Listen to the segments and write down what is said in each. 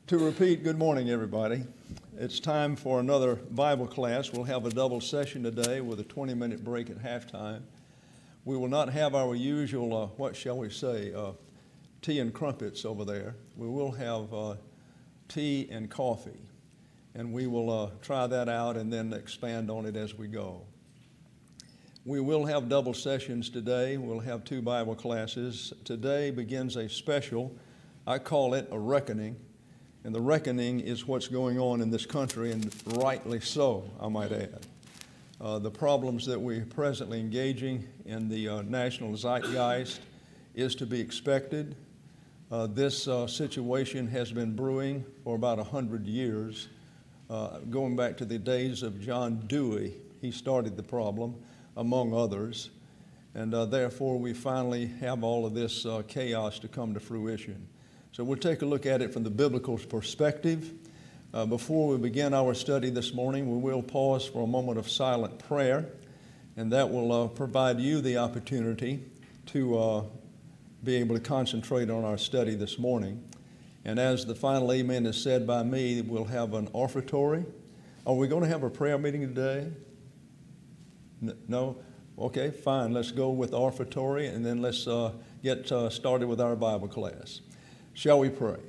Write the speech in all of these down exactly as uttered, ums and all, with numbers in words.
To repeat, good morning, everybody. It's time for another Bible class. We'll have a double session today with a twenty-minute break at halftime. We will not have our usual, uh, what shall we say, uh, tea and crumpets over there. We will have uh, tea and coffee, and we will uh, try that out and then expand on it as we go. We will have double sessions today. We'll have two Bible classes. Today begins a special, I call it a reckoning. And the reckoning is what's going on in this country, and rightly so, I might add. Uh, the problems that we're presently engaging in the uh, national zeitgeist is to be expected. Uh, this uh, situation has been brewing for about one hundred years, uh, going back to the days of John Dewey. He started the problem, among others, and uh, therefore we finally have all of this uh, chaos to come to fruition. So we'll take a look at it from the biblical perspective. Uh, before we begin our study this morning, we will pause for a moment of silent prayer, and that will uh, provide you the opportunity to uh, be able to concentrate on our study this morning. And as the final amen is said by me, we'll have an offertory. Are we going to have a prayer meeting today? No? Okay, fine. Let's go with the offertory, and then let's uh, get uh, started with our Bible class. Shall we pray?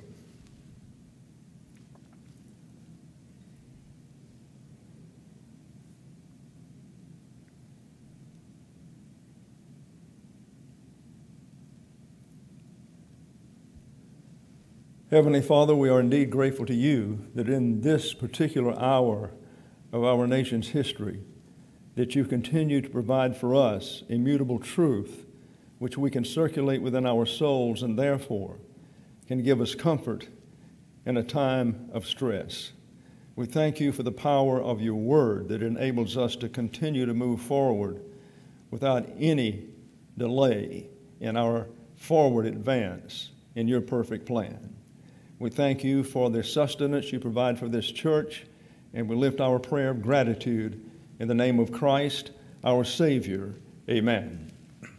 Heavenly Father, we are indeed grateful to you that in this particular hour of our nation's history, that you continue to provide for us immutable truth, which we can circulate within our souls and therefore can give us comfort in a time of stress. We thank you for the power of your word that enables us to continue to move forward without any delay in our forward advance in your perfect plan. We thank you for the sustenance you provide for this church, and we lift our prayer of gratitude in the name of Christ, our Savior. Amen.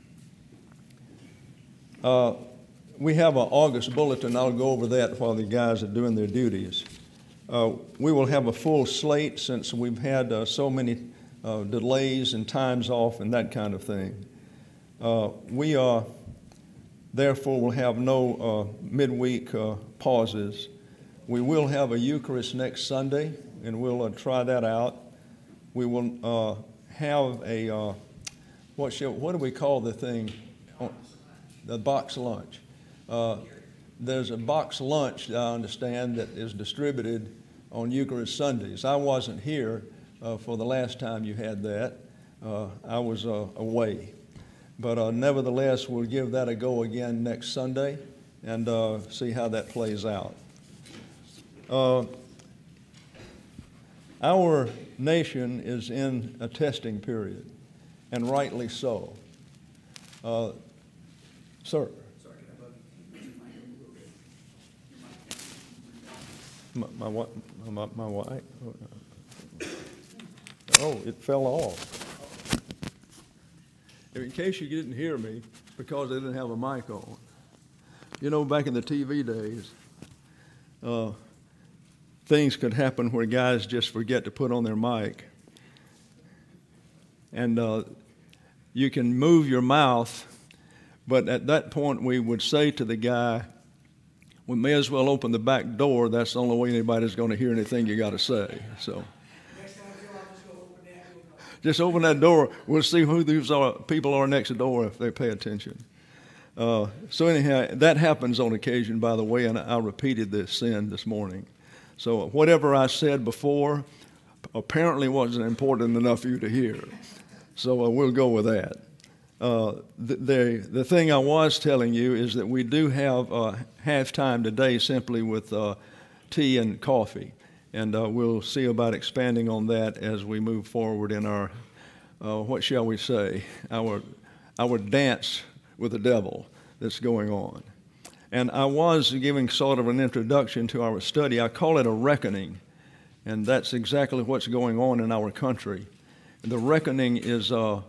Uh, We have an August bulletin. I'll go over that while the guys are doing their duties. Uh, we will have a full slate since we've had uh, so many uh, delays and times off and that kind of thing. Uh, we uh, therefore will have no uh, midweek uh, pauses. We will have a Eucharist next Sunday, and we'll uh, try that out. We will uh, have a, uh, what, shall, what do we call the thing? Oh, the box lunch. Uh, there's a box lunch that I understand that is distributed on Eucharist Sundays. I wasn't here uh, for the last time you had that. Uh, I was uh, away. But uh, nevertheless, we'll give that a go again next Sunday and uh, see how that plays out. Uh, our nation is in a testing period, and rightly so. Uh, sir. My, my what? My, my wife? Oh, it fell off. In case you didn't hear me, because they didn't have a mic on. You know, back in the T V days, uh, things could happen where guys just forget to put on their mic. And uh, you can move your mouth, but at that point we would say to the guy, we may as well open the back door. That's the only way anybody's going to hear anything you got to say. So, just open that door. We'll see who these are, people are next door if they pay attention. Uh, so anyhow, that happens on occasion, by the way, and I repeated this sin this morning. So whatever I said before apparently wasn't important enough for you to hear. So uh, we'll go with that. Uh, the, the the thing I was telling you is that we do have uh, halftime today simply with uh, tea and coffee, and uh, we'll see about expanding on that as we move forward in our, uh, what shall we say, our our dance with the devil that's going on. And I was giving sort of an introduction to our study. I call it a reckoning, and that's exactly what's going on in our country. The reckoning is uh,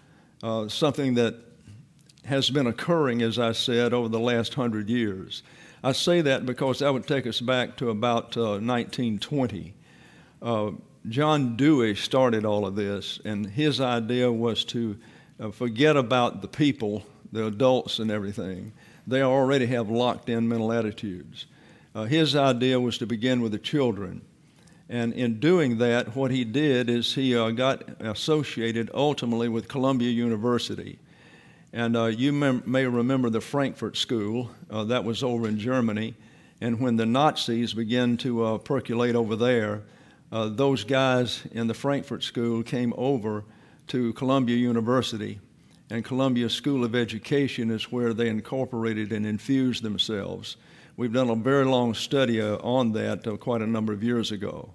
Uh, something that has been occurring, as I said, over the last hundred years. I say that because that would take us back to about uh, nineteen twenty. Uh, John Dewey started all of this, and his idea was to uh, forget about the people, the adults and everything. They already have locked-in mental attitudes. Uh, his idea was to begin with the children. And in doing that, what he did is he uh, got associated ultimately with Columbia University. And uh, you mem- may remember the Frankfurt School. Uh, that was over in Germany. And when the Nazis began to uh, percolate over there, uh, those guys in the Frankfurt School came over to Columbia University. And Columbia School of Education is where they incorporated and infused themselves. We've done a very long study uh, on that uh, quite a number of years ago.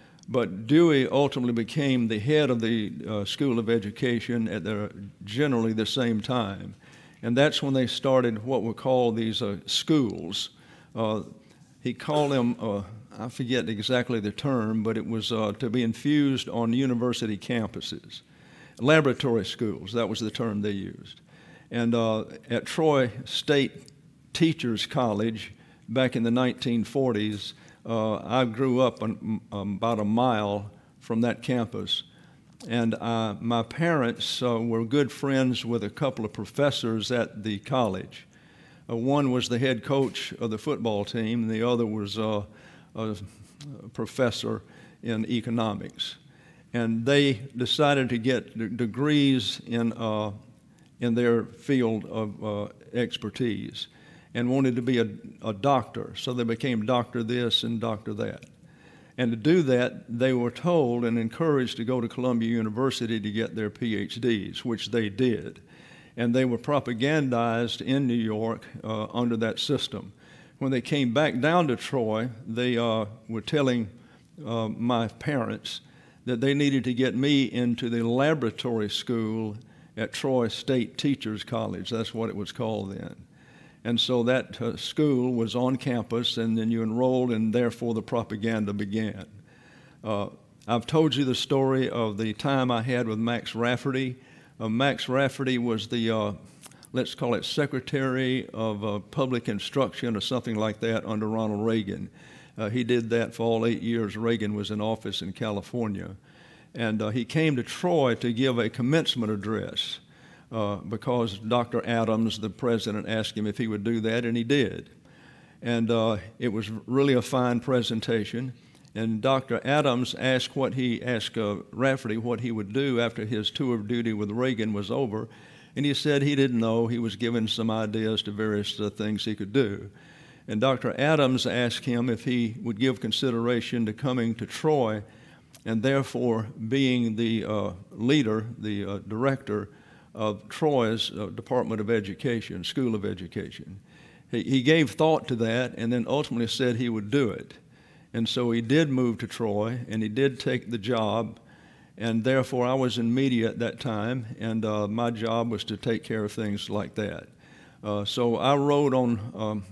But Dewey ultimately became the head of the uh, School of Education at the, generally the same time. And that's when they started what were called these uh, schools. Uh, he called them, uh, I forget exactly the term, but it was uh, to be infused on university campuses. Laboratory schools, that was the term they used. And uh, at Troy State Teachers College back in the nineteen forties, uh, I grew up on, um, about a mile from that campus. And uh, my parents uh, were good friends with a couple of professors at the college. Uh, one was the head coach of the football team, and the other was uh, a professor in economics. And they decided to get d- degrees in uh, in their field of uh, expertise, and wanted to be a, a doctor. So they became doctor this and doctor that. And to do that, they were told and encouraged to go to Columbia University to get their P H Ds, which they did. And they were propagandized in New York uh, under that system. When they came back down to Troy, they uh, were telling uh, my parents that they needed to get me into the laboratory school at Troy State Teachers College. That's what it was called then. And so that uh, school was on campus, and then you enrolled, and therefore the propaganda began. Uh, I've told you the story of the time I had with Max Rafferty. Uh, Max Rafferty was the, uh, let's call it, Secretary of uh, Public Instruction or something like that under Ronald Reagan. Uh, he did that for all eight years Reagan was in office in California. And uh, he came to Troy to give a commencement address uh, because Doctor Adams, the president, asked him if he would do that, and he did. And uh, it was really a fine presentation. And Doctor Adams asked what he asked uh, Rafferty what he would do after his tour of duty with Reagan was over. And he said he didn't know. He was given some ideas to various uh, things he could do. And Doctor Adams asked him if he would give consideration to coming to Troy and therefore being the uh, leader, the uh, director of Troy's uh, Department of Education, School of Education. He, he gave thought to that and then ultimately said he would do it. And so he did move to Troy, and he did take the job, and therefore I was in media at that time, and uh, my job was to take care of things like that. Uh, so I rode on um,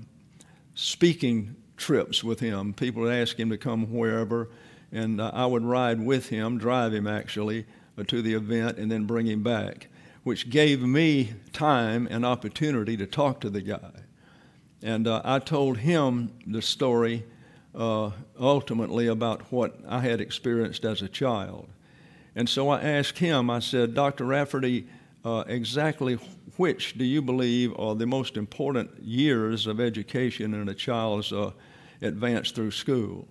speaking trips with him. People would ask him to come wherever, and uh, I would ride with him, drive him actually, uh, to the event and then bring him back, which gave me time and opportunity to talk to the guy. And uh, I told him the story uh, ultimately about what I had experienced as a child. And so I asked him, I said, Doctor Rafferty, uh, exactly which do you believe are the most important years of education in a child's uh, advance through school?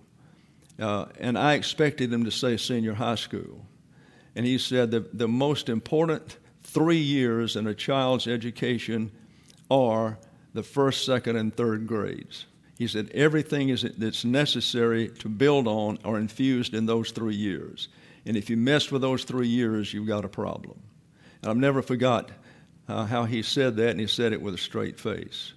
Uh, and I expected him to say senior high school. And he said that the most important three years in a child's education are the first, second, and third grades. He said everything is, that's necessary to build on are infused in those three years. And if you mess with those three years, you've got a problem. And I've never forgot uh, how he said that, and he said it with a straight face.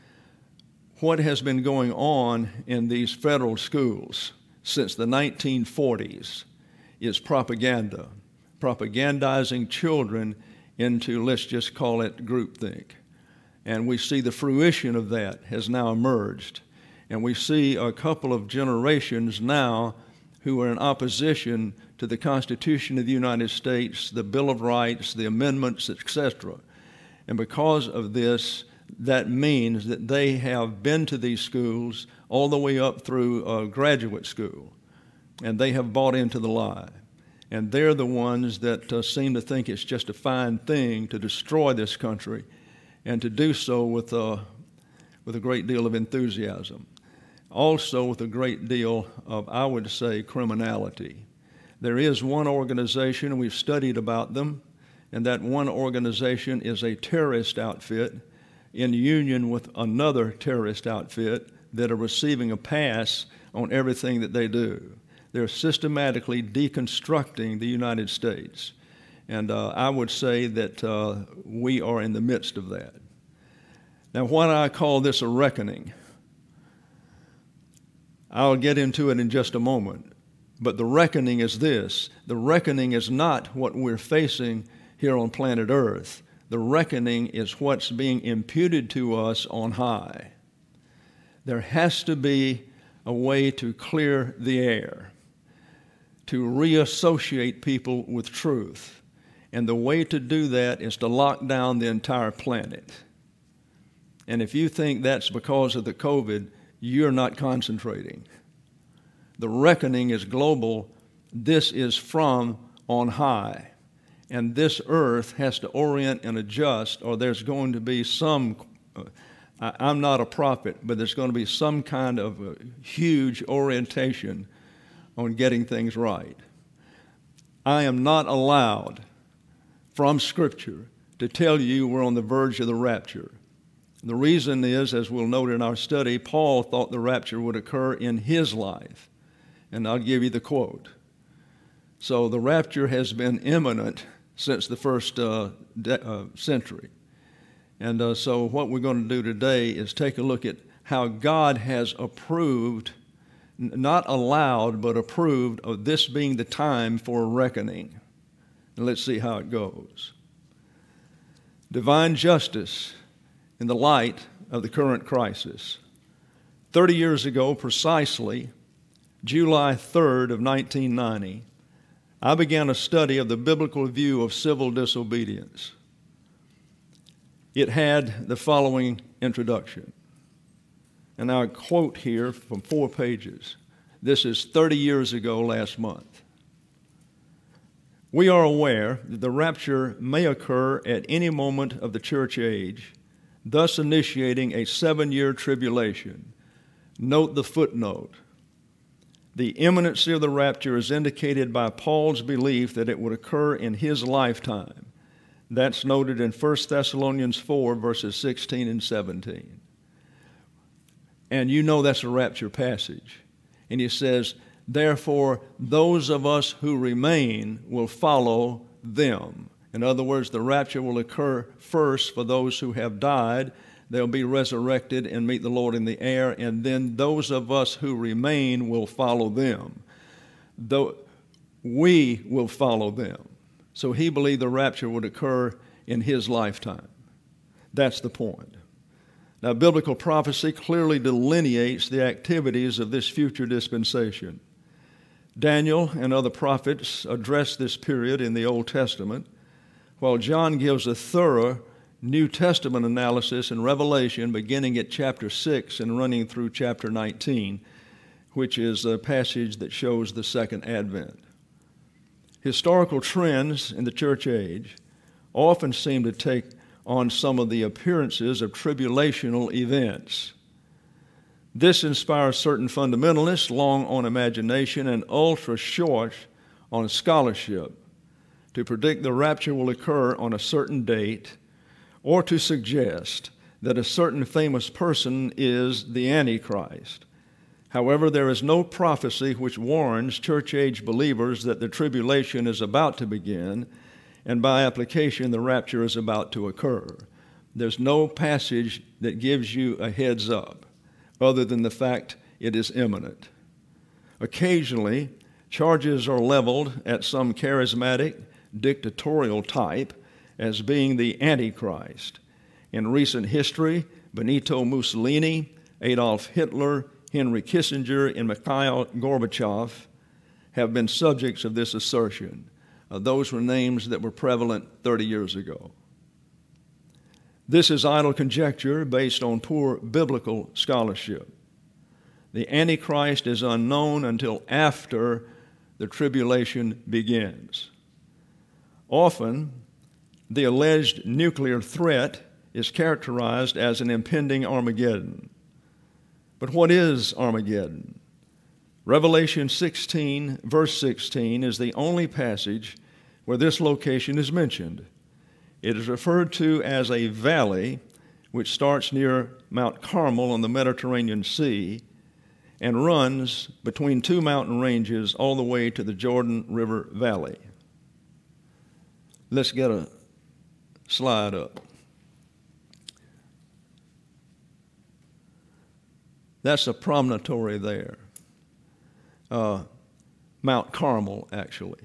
What has been going on in these federal schools since the nineteen forties is propaganda, propagandizing children into, let's just call it, groupthink. And we see the fruition of that has now emerged. And we see a couple of generations now who are in opposition to the Constitution of the United States, the Bill of Rights, the amendments, et cetera. And because of this, that means that they have been to these schools all the way up through uh, graduate school, and they have bought into the lie. And they're the ones that uh, seem to think it's just a fine thing to destroy this country, and to do so with, uh, with a great deal of enthusiasm. Also with a great deal of, I would say, criminality. There is one organization, and we've studied about them, and that one organization is a terrorist outfit in union with another terrorist outfit that are receiving a pass on everything that they do. They're systematically deconstructing the United States. And uh, I would say that uh, we are in the midst of that. Now, why do I call this a reckoning? I'll get into it in just a moment. But the reckoning is this. The reckoning is not what we're facing here on planet Earth. The reckoning is what's being imputed to us on high. There has to be a way to clear the air, to reassociate people with truth. And the way to do that is to lock down the entire planet. And if you think that's because of the COVID, you're not concentrating. The reckoning is global. This is from on high. And this earth has to orient and adjust, or there's going to be some, uh, I, I'm not a prophet, but there's going to be some kind of a huge orientation on getting things right. I am not allowed from Scripture to tell you we're on the verge of the rapture. The reason is, as we'll note in our study, Paul thought the rapture would occur in his life. And I'll give you the quote. So the rapture has been imminent since the first uh, de- uh, century. And uh, so what we're going to do today is take a look at how God has approved, n- not allowed, but approved of this being the time for a reckoning. And let's see how it goes. Divine justice in the light of the current crisis. Thirty years ago, precisely, July third of nineteen ninety, I began a study of the biblical view of civil disobedience. It had the following introduction. And I quote here from four pages. This is thirty years ago last month. We are aware that the rapture may occur at any moment of the church age, thus initiating a seven-year tribulation. Note the footnote. The imminency of the rapture is indicated by Paul's belief that it would occur in his lifetime. That's noted in First Thessalonians four, verses sixteen and seventeen. And you know that's a rapture passage. And he says, therefore, those of us who remain will follow them. In other words, the rapture will occur first for those who have died. They'll be resurrected and meet the Lord in the air, and then those of us who remain will follow them. Though we will follow them. So he believed the rapture would occur in his lifetime. That's the point. Now, biblical prophecy clearly delineates the activities of this future dispensation. Daniel and other prophets address this period in the Old Testament, while John gives a thorough New Testament analysis in Revelation, beginning at chapter six and running through chapter nineteen, which is a passage that shows the second advent. Historical trends in the church age often seem to take on some of the appearances of tribulational events. This inspires certain fundamentalists long on imagination and ultra short on scholarship to predict the rapture will occur on a certain date, or to suggest that a certain famous person is the Antichrist. However, there is no prophecy which warns church-age believers that the tribulation is about to begin, and by application, the rapture is about to occur. There's no passage that gives you a heads up, other than the fact it is imminent. Occasionally, charges are leveled at some charismatic, dictatorial type as being the Antichrist. In recent history, Benito Mussolini, Adolf Hitler, Henry Kissinger, and Mikhail Gorbachev have been subjects of this assertion. Uh, those were names that were prevalent thirty years ago. This is idle conjecture based on poor biblical scholarship. The Antichrist is unknown until after the tribulation begins. Often, the alleged nuclear threat is characterized as an impending Armageddon. But what is Armageddon? Revelation sixteen, verse sixteen, is the only passage where this location is mentioned. It is referred to as a valley which starts near Mount Carmel on the Mediterranean Sea and runs between two mountain ranges all the way to the Jordan River Valley. Let's get a slide up. That's a promontory there. Uh, Mount Carmel, actually.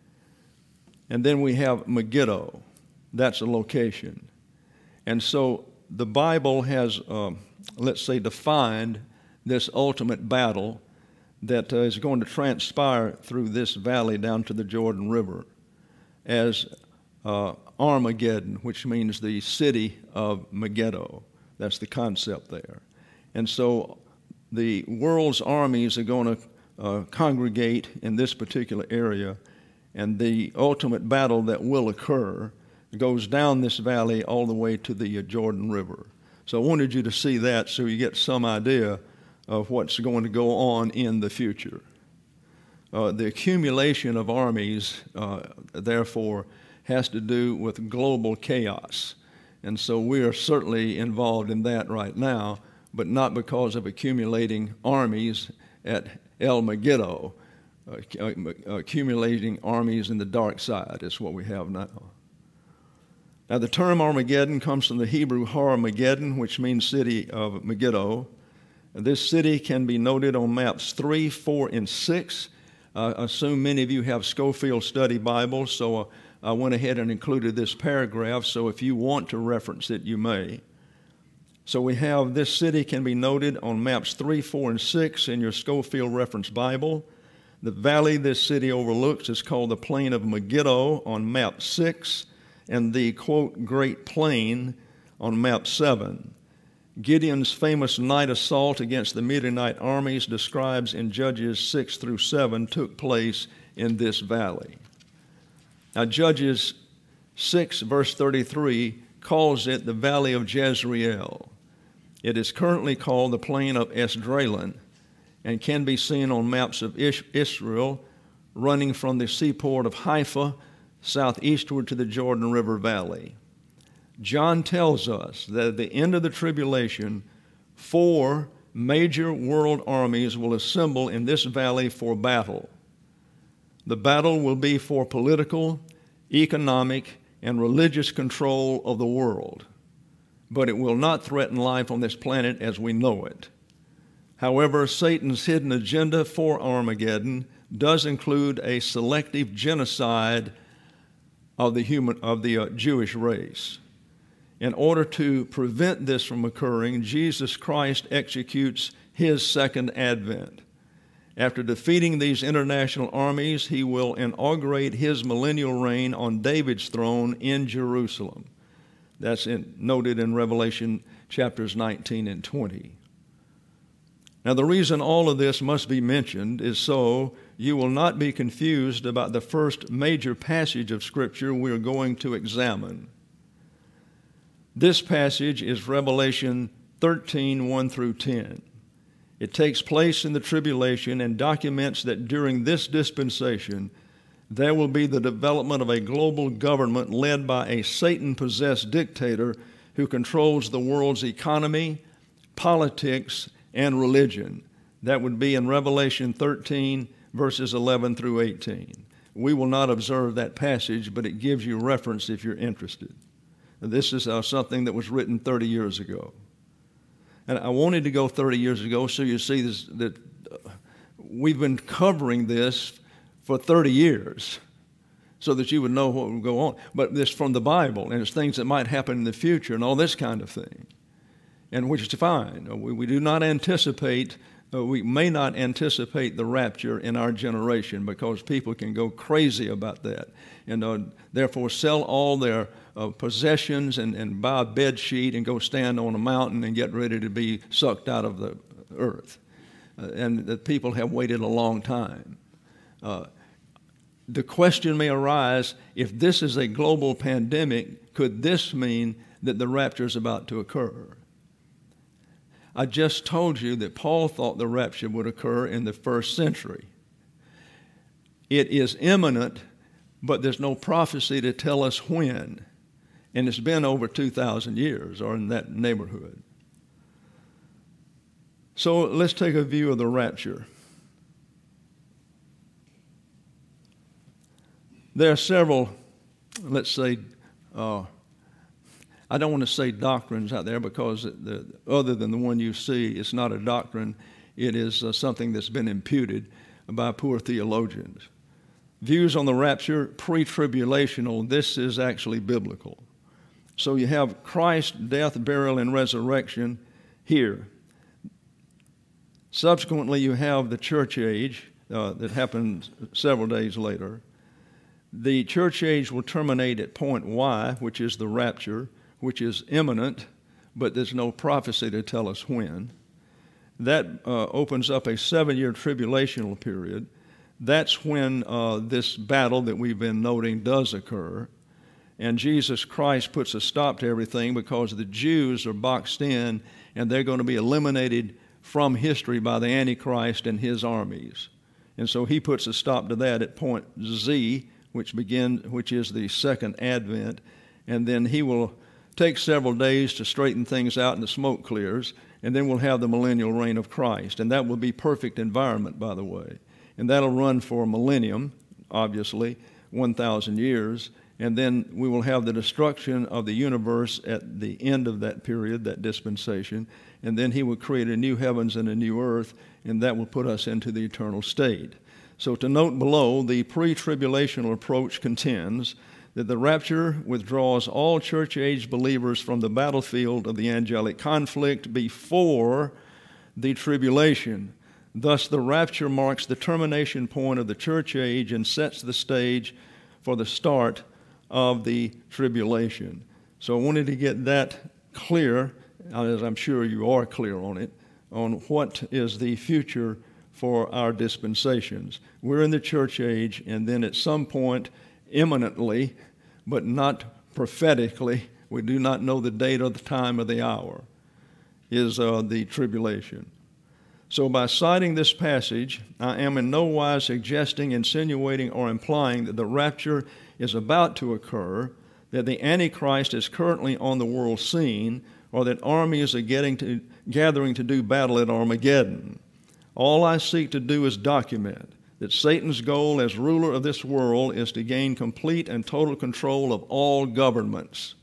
And then we have Megiddo. That's a location. And so the Bible has, uh, let's say, defined this ultimate battle that uh, is going to transpire through this valley down to the Jordan River as uh, Armageddon, which means the city of Megiddo. That's the concept there. And so the world's armies are going to uh, congregate in this particular area, and the ultimate battle that will occur goes down this valley all the way to the uh, Jordan River. So I wanted you to see that so you get some idea of what's going to go on in the future. Uh, the accumulation of armies, uh, therefore, has to do with global chaos. And so we are certainly involved in that right now, but not because of accumulating armies at El Megiddo. Uh, accumulating armies in the dark side is what we have now. Now, the term Armageddon comes from the Hebrew Har-Megiddon, which means city of Megiddo. This city can be noted on maps three, four, and six. Uh, I assume many of you have Schofield Study Bibles, so uh, I went ahead and included this paragraph, so if you want to reference it, you may. So we have this city can be noted on maps three, four, and six in your Schofield Reference Bible. The valley this city overlooks is called the Plain of Megiddo on map six, and the, quote, Great Plain on map seven. Gideon's famous night assault against the Midianite armies describes in Judges six through seven took place in this valley. Now, Judges six, verse thirty-three, calls it the Valley of Jezreel. It is currently called the Plain of Esdraelon and can be seen on maps of Israel running from the seaport of Haifa southeastward to the Jordan River Valley. John tells us that at the end of the tribulation, four major world armies will assemble in this valley for battle. The battle will be for political, economic, and religious control of the world, but it will not threaten life on this planet as we know it. However, Satan's hidden agenda for Armageddon does include a selective genocide of the human of the uh, Jewish race. In order to prevent this from occurring, Jesus Christ executes his second advent. After defeating these international armies, he will inaugurate his millennial reign on David's throne in Jerusalem. That's in, noted in Revelation chapters nineteen and twenty. Now, the reason all of this must be mentioned is so you will not be confused about the first major passage of Scripture we are going to examine. This passage is Revelation thirteen, one through ten. It takes place in the tribulation and documents that during this dispensation there will be the development of a global government led by a Satan-possessed dictator who controls the world's economy, politics, and religion. That would be in Revelation thirteen, verses eleven through eighteen. We will not observe that passage, but it gives you reference if you're interested. This is uh, something that was written thirty years ago. And I wanted to go thirty years ago so you see this, that uh, we've been covering this for thirty years so that you would know what would go on. But this from the Bible, and it's things that might happen in the future and all this kind of thing, and which is fine. We, we do not anticipate uh, we may not anticipate the rapture in our generation because people can go crazy about that and uh, therefore sell all their uh, possessions and, and buy a bed sheet and go stand on a mountain and get ready to be sucked out of the earth. Uh, and that people have waited a long time. Uh, the question may arise, if this is a global pandemic, could this mean that the rapture is about to occur? I just told you that Paul thought the rapture would occur in the first century. It is imminent, but there's no prophecy to tell us when. And it's been over two thousand years, or in that neighborhood. So let's take a view of the rapture. There are several, let's say, uh, I don't want to say doctrines out there because the, other than the one you see, it's not a doctrine. It is uh, something that's been imputed by poor theologians. Views on the rapture, pre-tribulational, this is actually biblical. So you have Christ's death, burial, and resurrection here. Subsequently, you have the church age uh, that happened several days later. The church age will terminate at point Y, which is the rapture, which is imminent, but there's no prophecy to tell us when. That uh, opens up a seven-year tribulational period. That's when uh, this battle that we've been noting does occur. And Jesus Christ puts a stop to everything because the Jews are boxed in and they're going to be eliminated from history by the Antichrist and his armies. And so he puts a stop to that at point Z, which begin, which is the second advent, and then he will take several days to straighten things out and the smoke clears, and then we'll have the millennial reign of Christ. And that will be perfect environment, by the way. And that'll run for a millennium, obviously, one thousand years, and then we will have the destruction of the universe at the end of that period, that dispensation, and then he will create a new heavens and a new earth, and that will put us into the eternal state. So to note below, the pre-tribulational approach contends that the rapture withdraws all church-age believers from the battlefield of the angelic conflict before the tribulation. Thus, the rapture marks the termination point of the church age and sets the stage for the start of the tribulation. So I wanted to get that clear, as I'm sure you are clear on it, on what is the future for our dispensations. We're in the church age, and then at some point, imminently, but not prophetically, we do not know the date or the time or the hour, is uh, the tribulation. So by citing this passage, I am in no wise suggesting, insinuating, or implying that the rapture is about to occur, that the Antichrist is currently on the world scene, or that armies are getting to, gathering to do battle at Armageddon. All I seek to do is document that Satan's goal as ruler of this world is to gain complete and total control of all governments.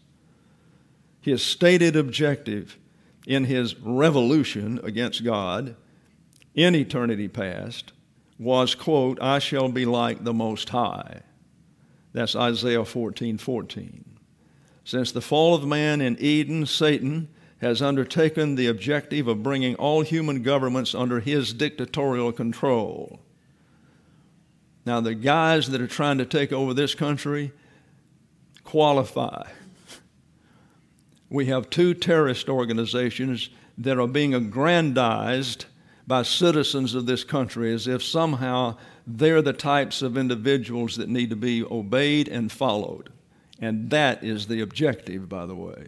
His stated objective in his revolution against God in eternity past was, quote, I shall be like the Most High. That's Isaiah fourteen fourteen. Since the fall of man in Eden, Satan has undertaken the objective of bringing all human governments under his dictatorial control. Now, the guys that are trying to take over this country qualify. We have two terrorist organizations that are being aggrandized by citizens of this country as if somehow they're the types of individuals that need to be obeyed and followed. And that is the objective, by the way.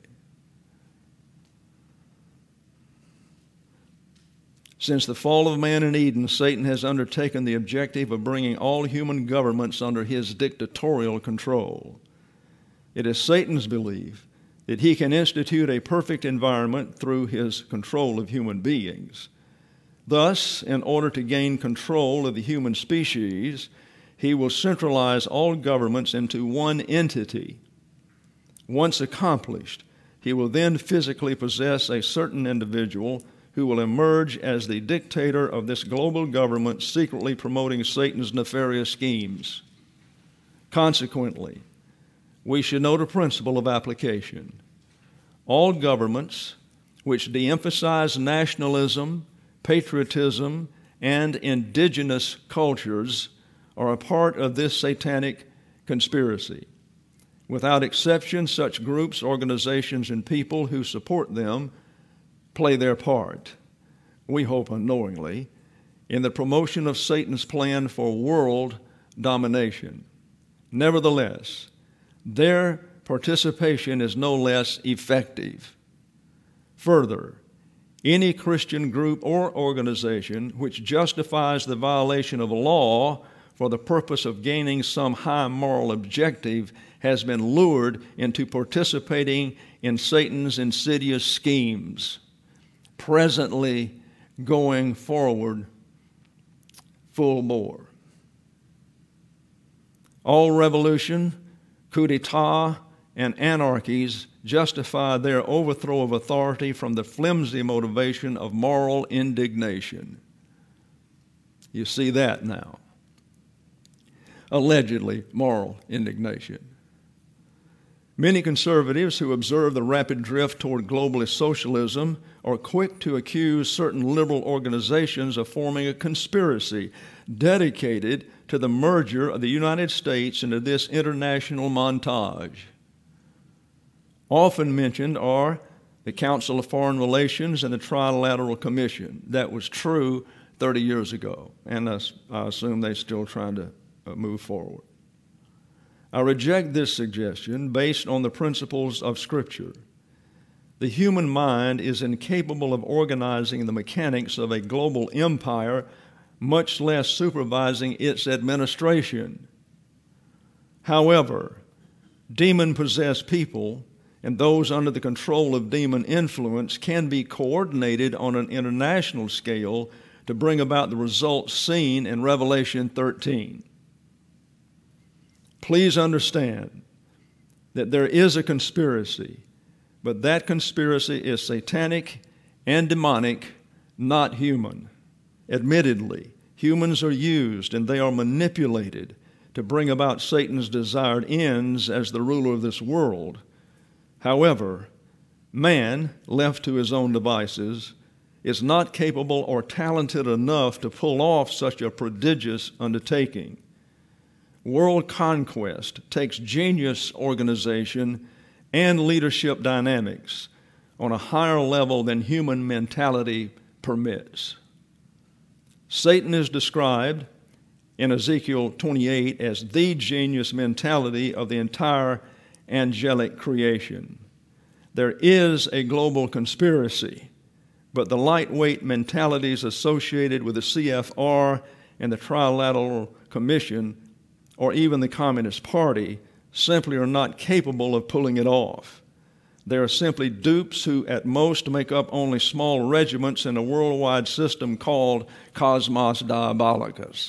Since the fall of man in Eden, Satan has undertaken the objective of bringing all human governments under his dictatorial control. It is Satan's belief that he can institute a perfect environment through his control of human beings. Thus, in order to gain control of the human species, he will centralize all governments into one entity. Once accomplished, he will then physically possess a certain individual who will emerge as the dictator of this global government, secretly promoting Satan's nefarious schemes. Consequently, we should note a principle of application. All governments which de-emphasize nationalism, patriotism, and indigenous cultures are a part of this satanic conspiracy. Without exception, such groups, organizations, and people who support them play their part, we hope unknowingly, in the promotion of Satan's plan for world domination. Nevertheless, their participation is no less effective. Further, any Christian group or organization which justifies the violation of a law for the purpose of gaining some high moral objective has been lured into participating in Satan's insidious schemes, presently going forward full bore. All revolution, coup d'etat, and anarchies justify their overthrow of authority from the flimsy motivation of moral indignation. You see that now. Allegedly moral indignation. Many conservatives who observe the rapid drift toward globalist socialism are quick to accuse certain liberal organizations of forming a conspiracy dedicated to the merger of the United States into this international montage. Often mentioned are the Council of Foreign Relations and the Trilateral Commission. That was true thirty years ago, and I, I assume they're still trying to uh, move forward. I reject this suggestion based on the principles of Scripture. The human mind is incapable of organizing the mechanics of a global empire, much less supervising its administration. However, demon-possessed people and those under the control of demon influence can be coordinated on an international scale to bring about the results seen in Revelation thirteen. Please understand that there is a conspiracy, but that conspiracy is satanic and demonic, not human. Admittedly, humans are used and they are manipulated to bring about Satan's desired ends as the ruler of this world. However, man, left to his own devices, is not capable or talented enough to pull off such a prodigious undertaking. World conquest takes genius organization and leadership dynamics on a higher level than human mentality permits. Satan is described in Ezekiel twenty-eight as the genius mentality of the entire angelic creation. There is a global conspiracy, but the lightweight mentalities associated with the C F R and the Trilateral Commission or even the Communist Party simply are not capable of pulling it off. They are simply dupes who at most make up only small regiments in a worldwide system called Cosmos Diabolicus.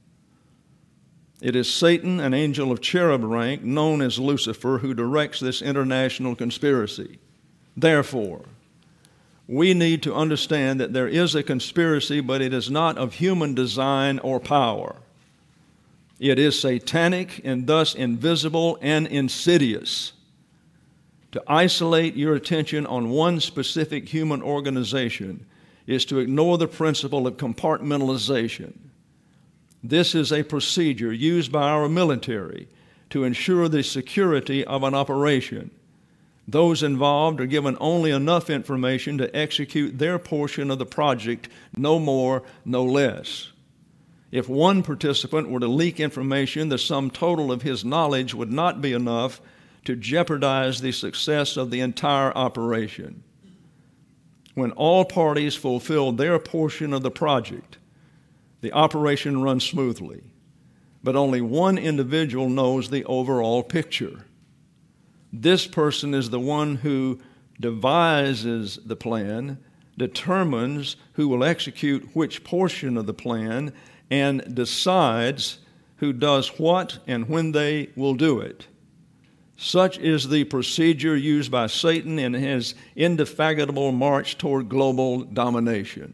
It is Satan, an angel of cherub rank, known as Lucifer, who directs this international conspiracy. Therefore, we need to understand that there is a conspiracy, but it is not of human design or power. It is satanic and thus invisible and insidious. To isolate your attention on one specific human organization is to ignore the principle of compartmentalization. This is a procedure used by our military to ensure the security of an operation. Those involved are given only enough information to execute their portion of the project, no more, no less. If one participant were to leak information, the sum total of his knowledge would not be enough to jeopardize the success of the entire operation. When all parties fulfill their portion of the project, the operation runs smoothly, but only one individual knows the overall picture. This person is the one who devises the plan, determines who will execute which portion of the plan, and decides who does what and when they will do it. Such is the procedure used by Satan in his indefatigable march toward global domination.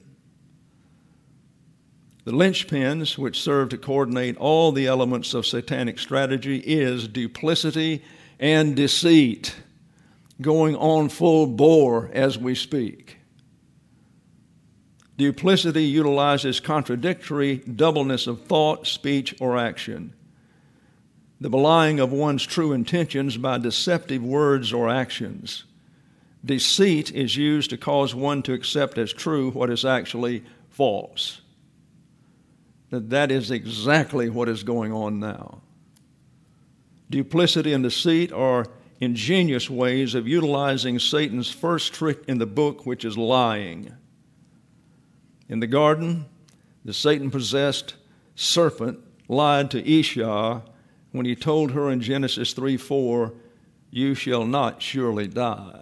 The linchpins which serve to coordinate all the elements of satanic strategy is duplicity and deceit, going on full bore as we speak. Duplicity utilizes contradictory doubleness of thought, speech, or action. The belying of one's true intentions by deceptive words or actions. Deceit is used to cause one to accept as true what is actually false. That is exactly what is going on now. Duplicity and deceit are ingenious ways of utilizing Satan's first trick in the book, which is lying. In the garden, the Satan-possessed serpent lied to Esau when he told her in Genesis three four, "You shall not surely die."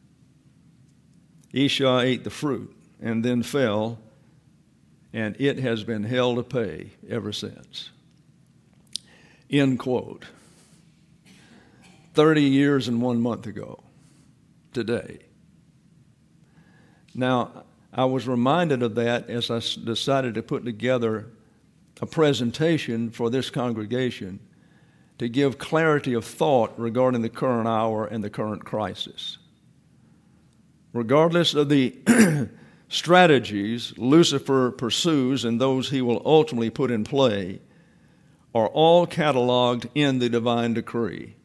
Esau ate the fruit and then fell, and it has been hell to pay ever since. End quote. Thirty years and one month ago, today. Now, I was reminded of that as I decided to put together a presentation for this congregation to give clarity of thought regarding the current hour and the current crisis. Regardless of the strategies Lucifer pursues and those he will ultimately put in play, are all cataloged in the divine decree.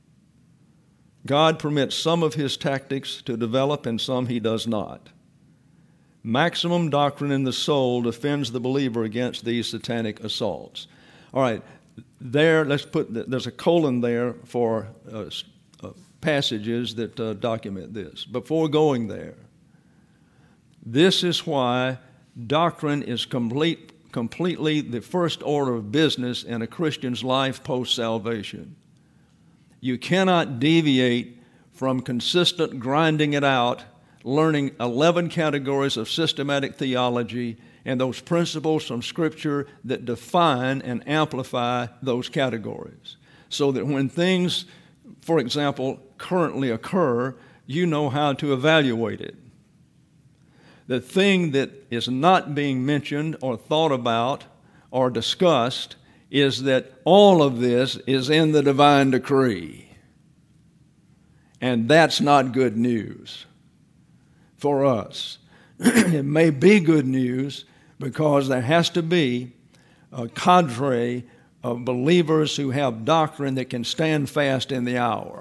God permits some of his tactics to develop and some he does not. Maximum doctrine in the soul defends the believer against these satanic assaults. All right, there, let's put, there's a colon there for uh, uh, passages that uh, document this. Before going there, this is why doctrine is complete, completely the first order of business in a Christian's life post-salvation. You cannot deviate from consistent grinding it out, learning eleven categories of systematic theology and those principles from Scripture that define and amplify those categories. So that when things, for example, currently occur, you know how to evaluate it. The thing that is not being mentioned or thought about or discussed is that all of this is in the divine decree. And that's not good news for us. It may be good news because there has to be a cadre of believers who have doctrine that can stand fast in the hour.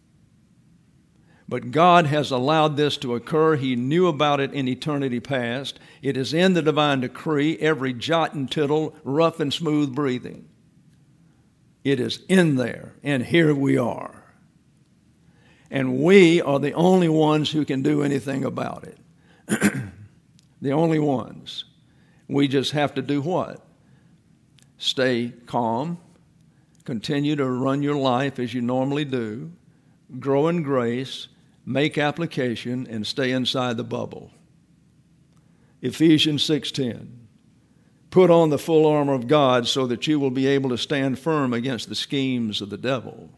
But God has allowed this to occur. He knew about it in eternity past. It is in the divine decree, every jot and tittle, rough and smooth breathing. It is in there, and here we are. And we are the only ones who can do anything about it. The only ones. We just have to do what? Stay calm, continue to run your life as you normally do, grow in grace, make application, and stay inside the bubble. Ephesians six ten. Put on the full armor of God so that you will be able to stand firm against the schemes of the devil.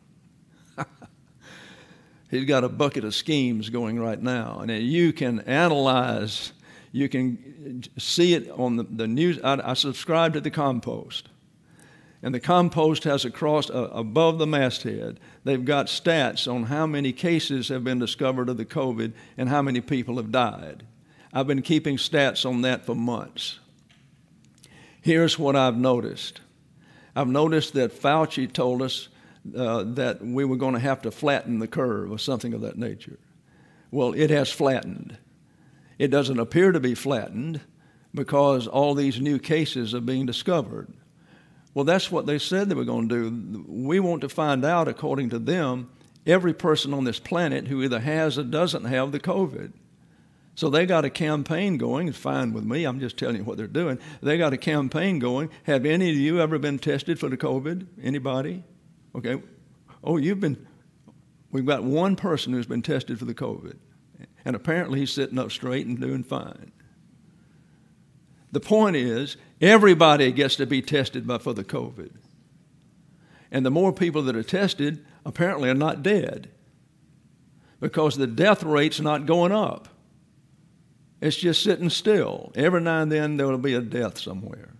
He's got a bucket of schemes going right now. And you can analyze, you can see it on the, the news. I, I subscribe to the Compost. And the Compost has across, uh, above the masthead, they've got stats on how many cases have been discovered of the COVID and how many people have died. I've been keeping stats on that for months. Here's what I've noticed. I've noticed that Fauci told us uh, that we were going to have to flatten the curve or something of that nature. Well, it has flattened. It doesn't appear to be flattened because all these new cases are being discovered. Well, that's what they said they were going to do. We want to find out, according to them, every person on this planet who either has or doesn't have the COVID. So they got a campaign going. It's fine with me. I'm just telling you what they're doing. They got a campaign going. Have any of you ever been tested for the COVID? Anybody? Okay. Oh, you've been. We've got one person who's been tested for the COVID. And apparently he's sitting up straight and doing fine. The point is, everybody gets to be tested by, for the COVID. And the more people that are tested, apparently are not dead. Because the death rate's not going up. It's just sitting still. Every now and then there will be a death somewhere.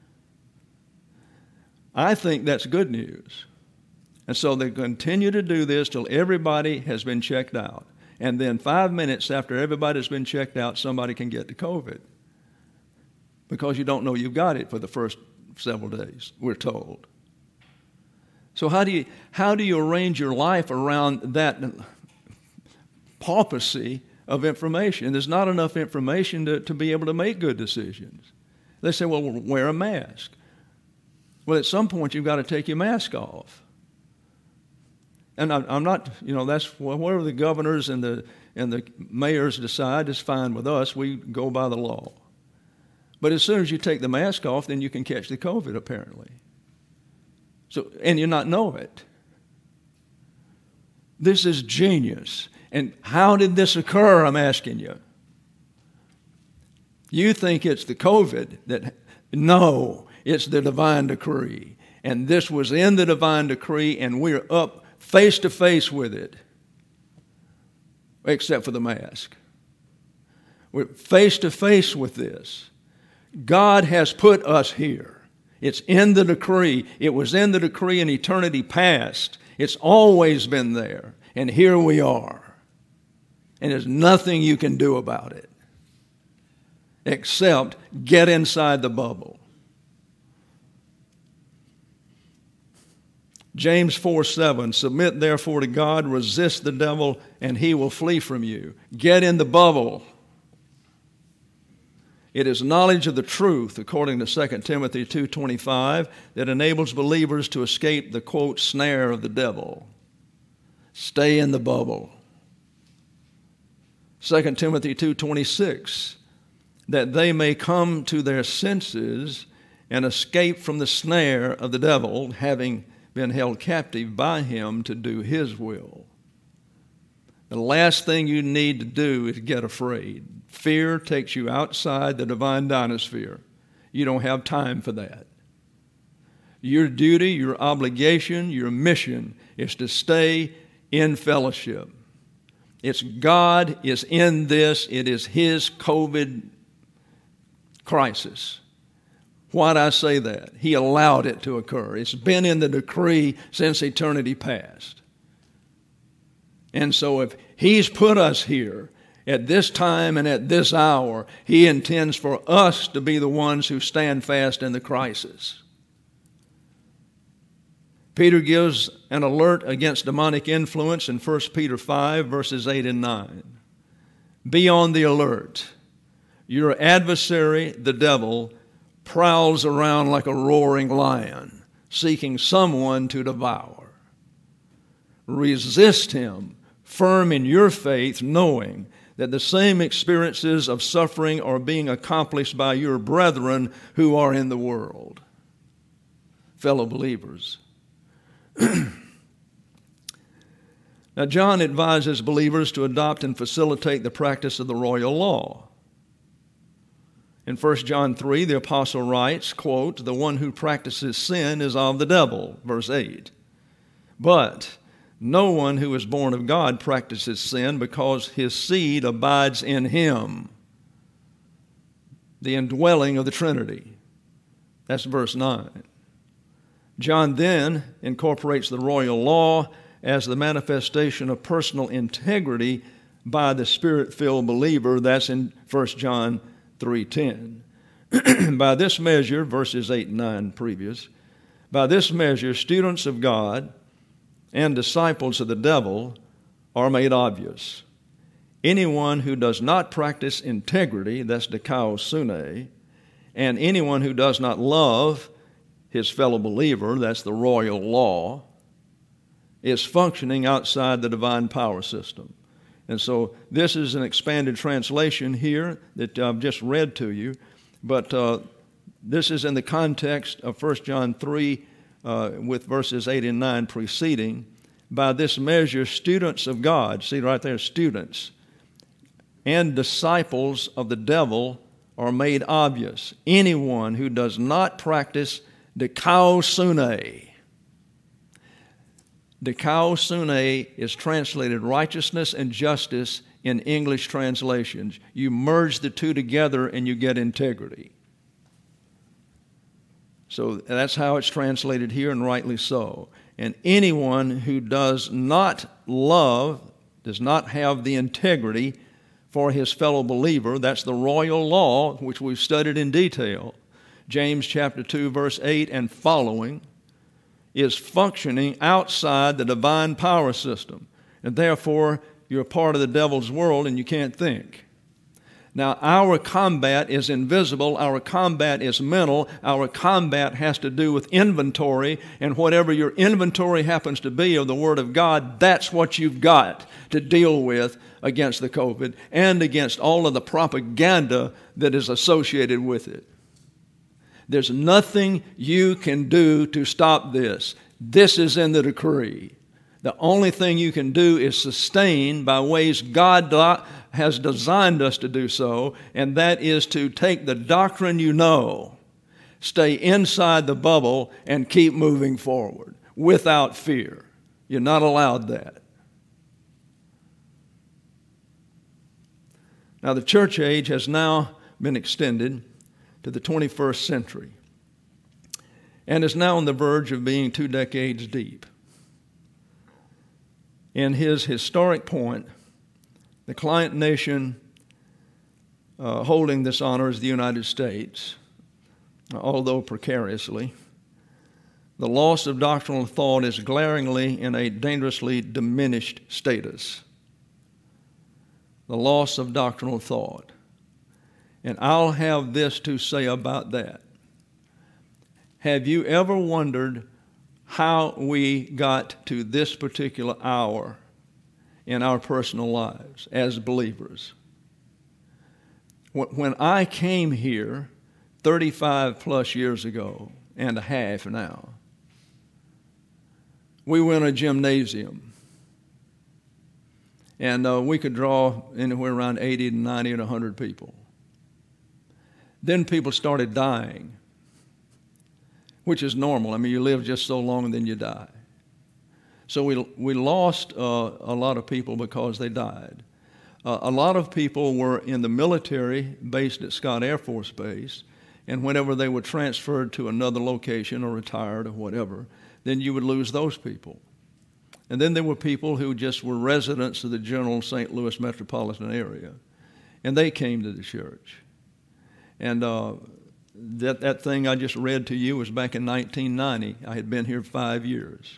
I think that's good news. And so they continue to do this till everybody has been checked out. And then five minutes after everybody's been checked out, somebody can get the COVID. because you don't know you've got it for the first several days, we're told. So how do you, how do you arrange your life around that paupacy of information? There's not enough information to, to be able to make good decisions. They say, well, wear a mask. Well, at some point, you've got to take your mask off. And I'm, I'm not, you know, that's whatever the governors and the, and the mayors decide is fine with us. We go by the law. But as soon as you take the mask off, then you can catch the COVID, apparently. So, and you not know it. This is genius. And how did this occur, I'm asking you? You think it's the COVID that, no, it's the divine decree. And this was in the divine decree, and we're up face to face with it, except for the mask. We're face to face with this. God has put us here. It's in the decree. It was in the decree in eternity past. It's always been there. And here we are. And there's nothing you can do about it except get inside the bubble. James four seven, submit therefore to God, resist the devil, and he will flee from you. Get in the bubble. It is knowledge of the truth, according to Second Timothy two twenty-five, that enables believers to escape the, quote, snare of the devil. Stay in the bubble. Second Timothy two twenty-six, that they may come to their senses and escape from the snare of the devil, having been held captive by him to do his will. The last thing you need to do is get afraid. Fear takes you outside the divine dynasphere. You don't have time for that. Your duty, your obligation, your mission is to stay in fellowship. It's God is in this. It is his COVID crisis. Why'd I say that? He allowed it to occur. It's been in the decree since eternity past. And so if he's put us here at this time and at this hour, he intends for us to be the ones who stand fast in the crisis. Peter gives an alert against demonic influence in First Peter five, verses eight and nine. Be on the alert. Your adversary, the devil, prowls around like a roaring lion, seeking someone to devour. Resist him, firm in your faith, knowing that the same experiences of suffering are being accomplished by your brethren who are in the world. Fellow believers. Now, John advises believers to adopt and facilitate the practice of the royal law. In First John three, the apostle writes, quote, the one who practices sin is of the devil, verse eight. But no one who is born of God practices sin because his seed abides in him. The indwelling of the Trinity. That's verse nine. John then incorporates the royal law as the manifestation of personal integrity by the Spirit-filled believer. That's in First John three ten. By this measure, verses eight and nine previous, by this measure, students of God and disciples of the devil are made obvious. Anyone who does not practice integrity, that's dikaosune, and anyone who does not love his fellow believer, that's the royal law, is functioning outside the divine power system. And so this is an expanded translation here that I've just read to you, but uh, this is in the context of First John three uh, with verses eight and nine preceding. By this measure, students of God, see right there, students, and disciples of the devil are made obvious. Anyone who does not practice dikaosune. Dikaosune is translated righteousness and justice in English translations. You merge the two together and you get integrity. So that's how it's translated here, and rightly so. And anyone who does not love, does not have the integrity, for his fellow believer. That's the royal law, which we've studied in detail. James chapter two, verse eight and following is functioning outside the divine power system. And therefore, you're a part of the devil's world and you can't think. Now, our combat is invisible. Our combat is mental. Our combat has to do with inventory, and whatever your inventory happens to be of the Word of God, that's what you've got to deal with against the COVID and against all of the propaganda that is associated with it. There's nothing you can do to stop this. This is in the decree. The only thing you can do is sustain by ways God do- has designed us to do so, and that is to take the doctrine you know, stay inside the bubble, and keep moving forward without fear. You're not allowed that. Now, the church age has now been extended to the twenty-first century and is now on the verge of being two decades deep. In his historic point, the client nation uh, holding this honor is the United States, although precariously. The loss of doctrinal thought is glaringly in a dangerously diminished status. The loss of doctrinal thought. And I'll have this to say about that. Have you ever wondered how we got to this particular hour in our personal lives as believers? When I came here thirty-five plus years ago and a half now, we were in a gymnasium. And uh, we could draw anywhere around eighty to ninety and one hundred people. Then people started dying, which is normal. I mean, you live just so long and then you die. So we we lost uh, a lot of people because they died. Uh, a lot of people were in the military based at Scott Air Force Base, and whenever they were transferred to another location or retired or whatever, then you would lose those people. And then there were people who just were residents of the general Saint Louis metropolitan area, and they came to the church. And uh, that, that thing I just read to you was back in nineteen ninety. I had been here five years.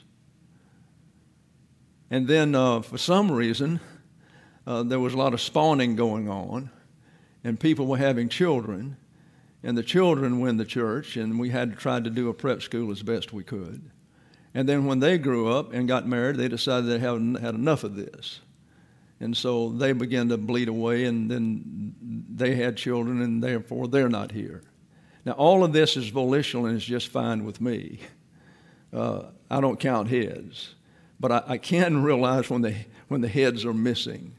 And then uh, for some reason, uh, there was a lot of spawning going on, and people were having children, and the children were in the church, and we had to try to do a prep school as best we could. And then when they grew up and got married, they decided they had had enough of this. And so they began to bleed away, and then they had children, and therefore they're not here. Now, all of this is volitional and is just fine with me. Uh, I don't count heads. But I, I can realize when the, when the heads are missing.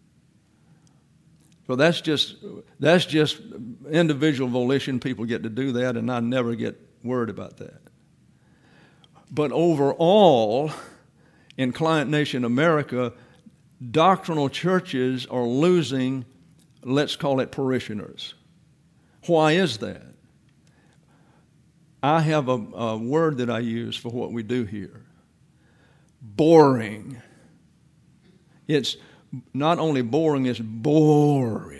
So that's just, that's just individual volition. People get to do that, and I never get worried about that. But overall, in Client Nation America, doctrinal churches are losing, let's call it parishioners. Why is that? I have a, a word that I use for what we do here. Boring. It's not only boring, it's boring.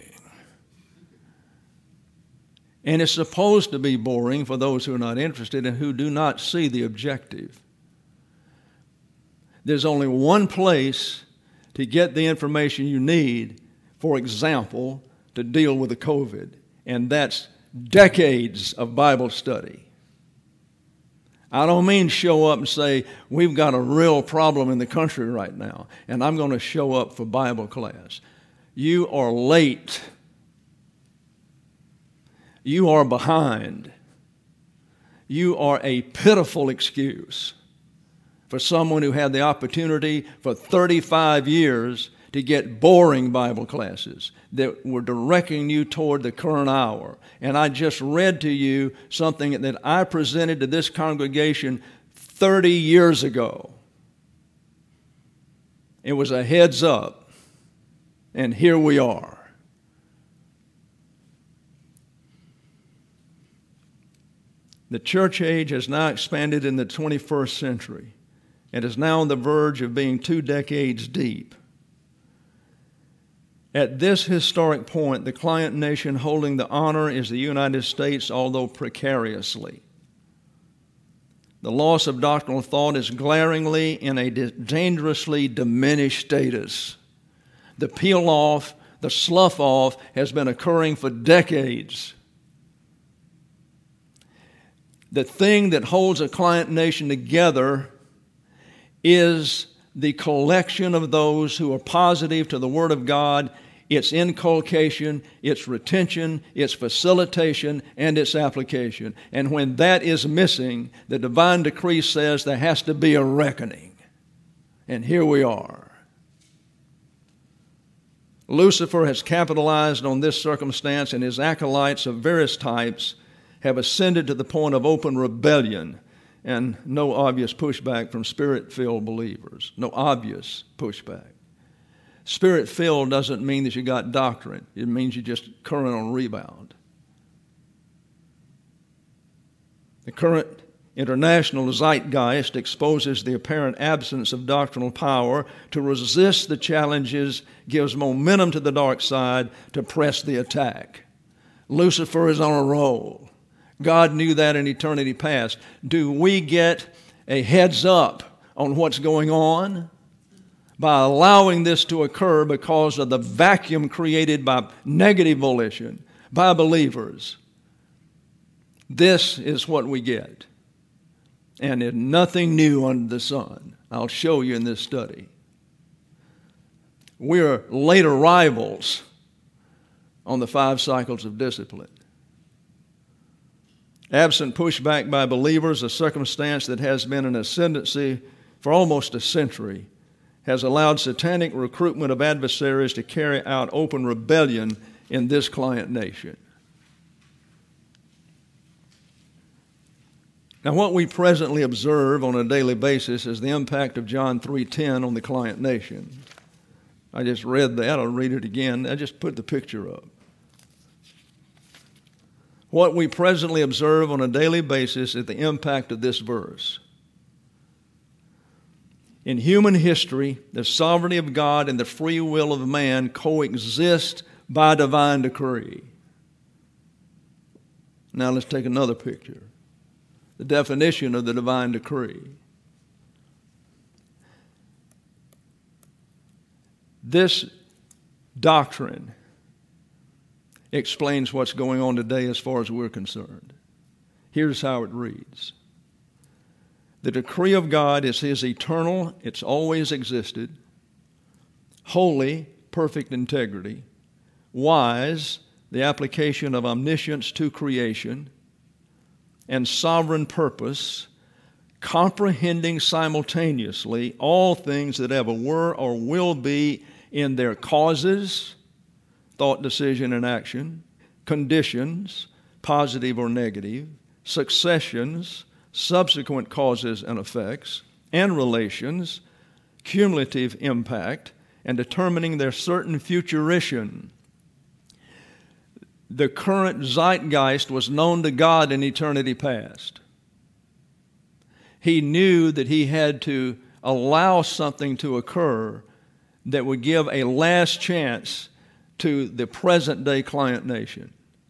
And it's supposed to be boring for those who are not interested and who do not see the objective. There's only one place to get the information you need, for example, to deal with the COVID, and that's decades of Bible study. I don't mean show up and say, we've got a real problem in the country right now, and I'm going to show up for Bible class. You are late. You are behind. You are a pitiful excuse for someone who had the opportunity for thirty-five years to get boring Bible classes that were directing you toward the current hour. And I just read to you something that I presented to this congregation thirty years ago. It was a heads up, and here we are. The church age has now expanded in the twenty-first century and is now on the verge of being two decades deep. At this historic point, the client nation holding the honor is the United States, although precariously. The loss of doctrinal thought is glaringly in a dangerously diminished status. The peel off, the slough off has been occurring for decades. The thing that holds a client nation together is the collection of those who are positive to the Word of God, its inculcation, its retention, its facilitation, and its application. And when that is missing, the divine decree says there has to be a reckoning. And here we are. Lucifer has capitalized on this circumstance, and his acolytes of various types have ascended to the point of open rebellion and no obvious pushback from Spirit-filled believers. No obvious pushback. Spirit-filled doesn't mean that you got doctrine. It means you're just current on rebound. The current international zeitgeist exposes the apparent absence of doctrinal power to resist the challenges, gives momentum to the dark side to press the attack. Lucifer is on a roll. God knew that in eternity past. Do we get a heads up on what's going on? By allowing this to occur because of the vacuum created by negative volition, by believers. This is what we get. And it's nothing new under the sun. I'll show you in this study. We're late arrivals on the five cycles of discipline. Absent pushback by believers, a circumstance that has been an ascendancy for almost a century, has allowed satanic recruitment of adversaries to carry out open rebellion in this client nation. Now, what we presently observe on a daily basis is the impact of John three ten on the client nation. I just read that. I'll read it again. I just put the picture up. What we presently observe on a daily basis is the impact of this verse. In human history, the sovereignty of God and the free will of man coexist by divine decree. Now let's take another picture. The definition of the divine decree. This doctrine explains what's going on today as far as we're concerned. Here's how it reads. The decree of God is His eternal, it's always existed, holy, perfect integrity, wise, the application of omniscience to creation, and sovereign purpose, comprehending simultaneously all things that ever were or will be in their causes, thought, decision, and action, conditions, positive or negative, successions, subsequent causes and effects, and relations, cumulative impact, and determining their certain futurition. The current zeitgeist was known to God in eternity past. He knew that he had to allow something to occur that would give a last chance to the present-day client nation.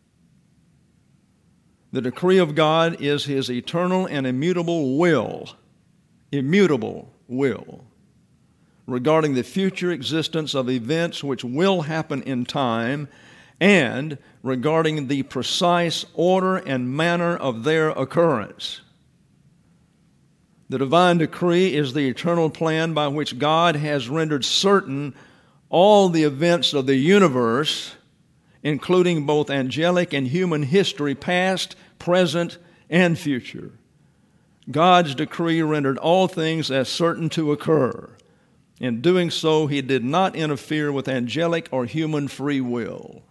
The decree of God is His eternal and immutable will, immutable will, regarding the future existence of events which will happen in time and regarding the precise order and manner of their occurrence. The divine decree is the eternal plan by which God has rendered certain all the events of the universe, including both angelic and human history, past, present, and future. God's decree rendered all things as certain to occur. In doing so, He did not interfere with angelic or human free will.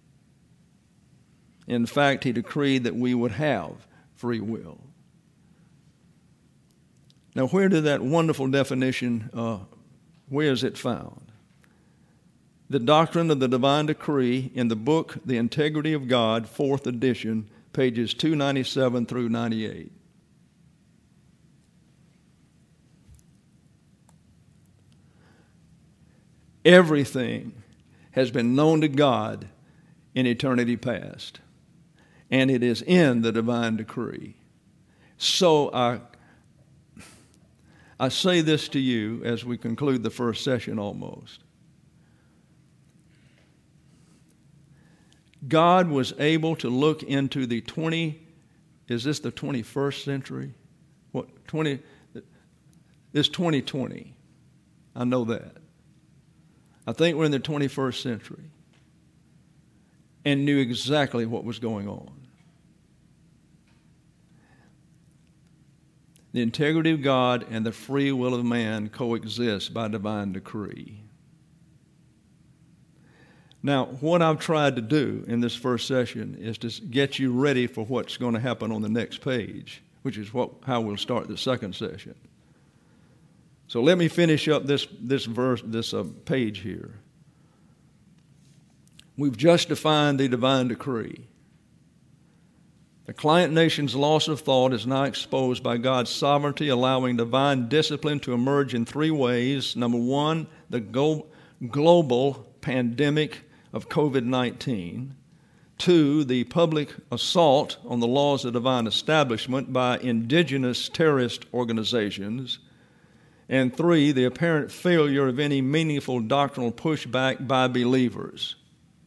In fact, He decreed that we would have free will. Now, where did that wonderful definition, uh, where is it found? The Doctrine of the Divine Decree in the book, The Integrity of God, fourth edition, pages two ninety-seven through ninety-eight. Everything has been known to God in eternity past, and it is in the divine decree. So I, I say this to you as we conclude the first session almost. God was able to look into the twenty, is this the twenty-first century? What, twenty, this twenty twenty. I know that. I think we're in the twenty-first century, and knew exactly what was going on. The integrity of God and the free will of man coexist by divine decree. Now, what I've tried to do in this first session is to get you ready for what's going to happen on the next page, which is what, how we'll start the second session. So let me finish up this, this verse, this uh, page here. We've just defined the divine decree. The client nation's loss of thought is now exposed by God's sovereignty, allowing divine discipline to emerge in three ways. Number one, the go- global pandemic of covid nineteen. Two, the public assault on the laws of divine establishment by indigenous terrorist organizations. And three, the apparent failure of any meaningful doctrinal pushback by believers.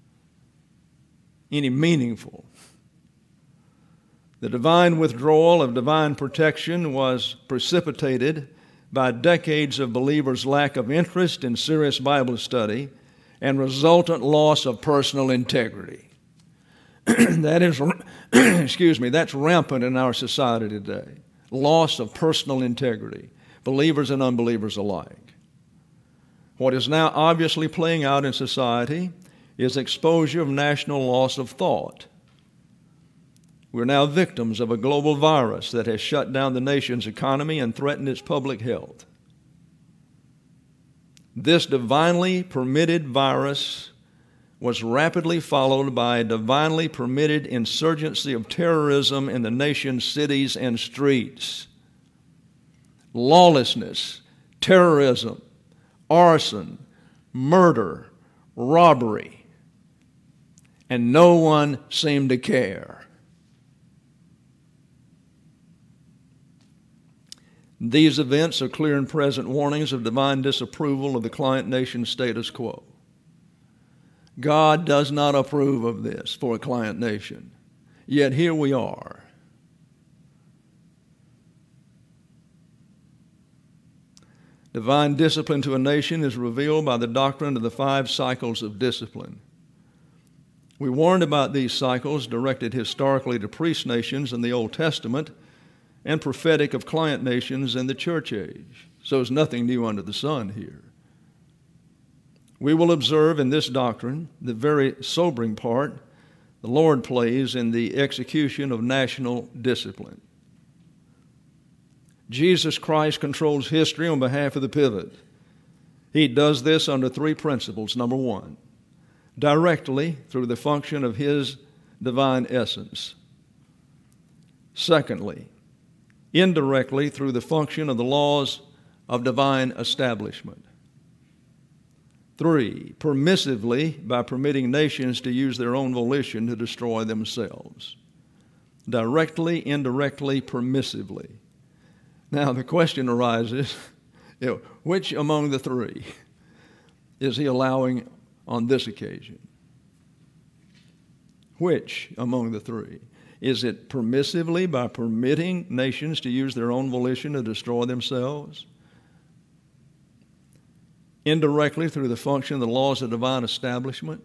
Any meaningful. The divine withdrawal of divine protection was precipitated by decades of believers' lack of interest in serious Bible study and resultant loss of personal integrity. That is, excuse me, that's rampant in our society today. Loss of personal integrity, believers and unbelievers alike. What is now obviously playing out in society is exposure of national loss of thought. We're now victims of a global virus that has shut down the nation's economy and threatened its public health. This divinely permitted virus was rapidly followed by a divinely permitted insurgency of terrorism in the nation's cities and streets. Lawlessness, terrorism, arson, murder, robbery, and no one seemed to care. These events are clear and present warnings of divine disapproval of the client nation's status quo. God does not approve of this for a client nation, yet here we are. Divine discipline to a nation is revealed by the doctrine of the five cycles of discipline. We warned about these cycles directed historically to priest nations in the Old Testament and prophetic of client nations in the church age. So there's nothing new under the sun here. We will observe in this doctrine the very sobering part the Lord plays in the execution of national discipline. Jesus Christ controls history on behalf of the pivot. He does this under three principles. Number one, directly through the function of His divine essence. Secondly, indirectly through the function of the laws of divine establishment. Three, permissively by permitting nations to use their own volition to destroy themselves. Directly, indirectly, permissively. Now the question arises, you know, which among the three is He allowing on this occasion? Which among the three? Is it permissively by permitting nations to use their own volition to destroy themselves? Indirectly through the function of the laws of divine establishment,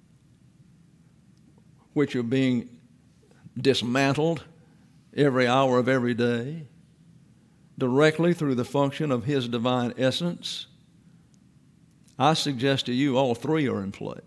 which are being dismantled every hour of every day? Directly through the function of His divine essence? I suggest to you all three are in play.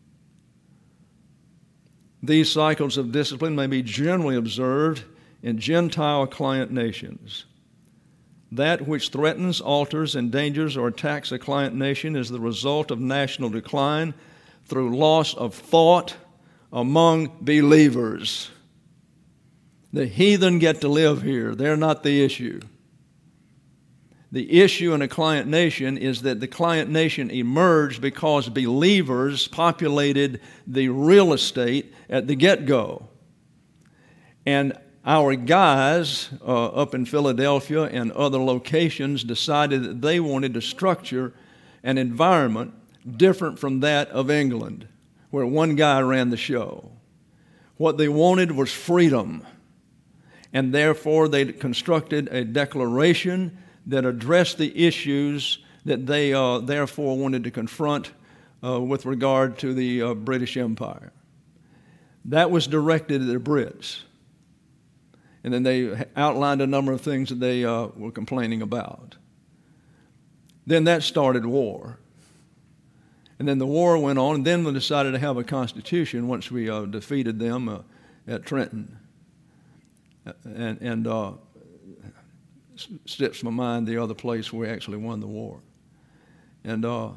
These cycles of discipline may be generally observed in Gentile client nations. That which threatens, alters, endangers, or attacks a client nation is the result of national decline through loss of thought among believers. The heathen get to live here. They're not the issue. The issue in a client nation is that the client nation emerged because believers populated the real estate at the get-go. And our guys uh, up in Philadelphia and other locations decided that they wanted to structure an environment different from that of England, where one guy ran the show. What they wanted was freedom, and therefore they constructed a declaration that addressed the issues that they uh, therefore wanted to confront uh, with regard to the uh, British Empire. That was directed at the Brits. And then they outlined a number of things that they uh, were complaining about. Then that started war. And then the war went on, and then we decided to have a constitution once we uh, defeated them uh, at Trenton. And, and uh, slips my mind the other place where we actually won the war. And uh,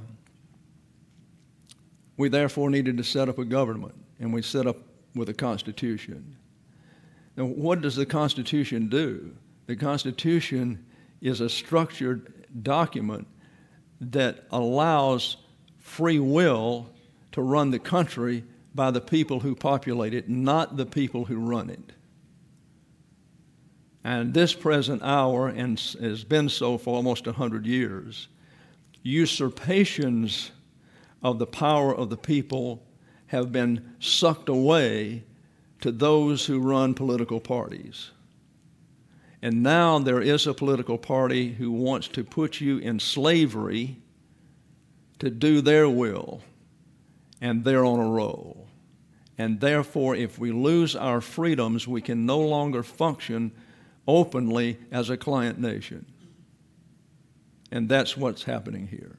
we therefore needed to set up a government, and we set up with a constitution. Now, what does the Constitution do? The Constitution is a structured document that allows free will to run the country by the people who populate it, not the people who run it. And this present hour, and has been so for almost a hundred years, usurpations of the power of the people have been sucked away to those who run political parties. And now there is a political party who wants to put you in slavery to do their will, and they're on a roll. And therefore, if we lose our freedoms, we can no longer function openly as a client nation. And that's what's happening here.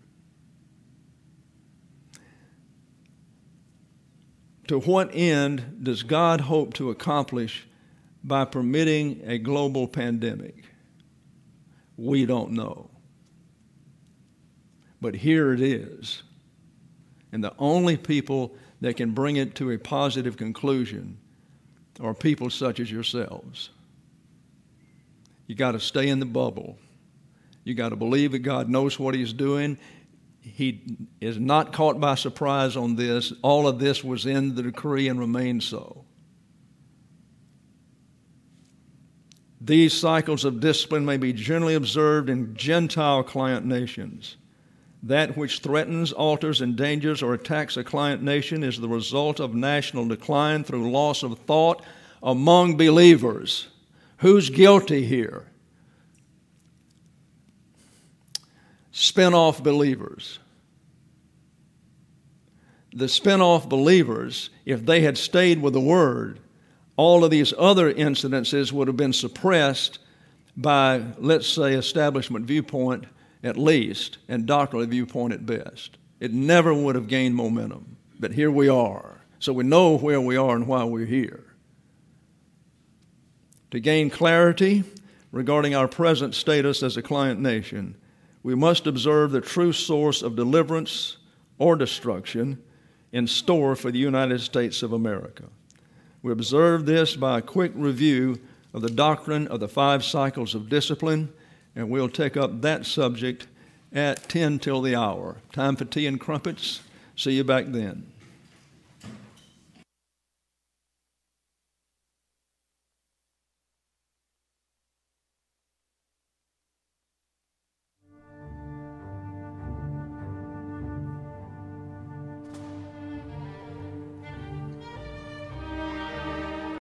To what end does God hope to accomplish by permitting a global pandemic? We don't know. But here it is. And the only people that can bring it to a positive conclusion are people such as yourselves. You got to stay in the bubble. You got to believe that God knows what He's doing. He is not caught by surprise on this. All of this was in the decree and remains so. These cycles of discipline may be generally observed in Gentile client nations. That which threatens, alters, endangers, or attacks a client nation is the result of national decline through loss of thought among believers. Who's guilty here? Spin-off believers. The spin-off believers, if they had stayed with the Word, all of these other incidences would have been suppressed by, let's say, establishment viewpoint at least, and doctrinal viewpoint at best. It never would have gained momentum. But here we are. So we know where we are and why we're here. To gain clarity regarding our present status as a client nation, we must observe the true source of deliverance or destruction in store for the United States of America. We observe this by a quick review of the doctrine of the five cycles of discipline, and we'll take up that subject at ten till the hour. Time for tea and crumpets. See you back then.